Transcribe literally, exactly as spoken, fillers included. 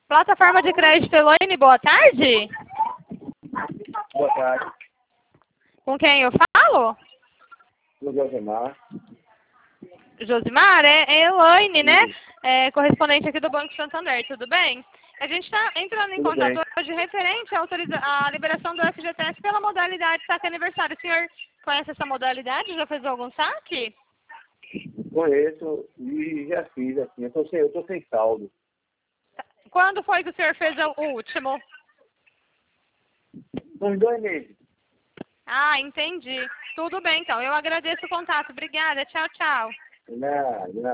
Plataforma de crédito Elaine, boa tarde. Boa tarde. Com quem eu falo? O Josemar. Josimar, é, é Elaine, né? É, correspondente aqui do Banco Santander, tudo bem? A gente está entrando em Tudo contato bem. hoje referente à, autoriza à liberação do F G T S pela modalidade saque aniversário. O senhor conhece essa modalidade? Já fez algum saque? Conheço e já fiz, assim. Eu tô sem, eu tô sem saldo. Quando foi que o senhor fez o último? Uns dois meses. Ah, entendi. Tudo bem, então. Eu agradeço o contato. Obrigada. Tchau, tchau. Não, não.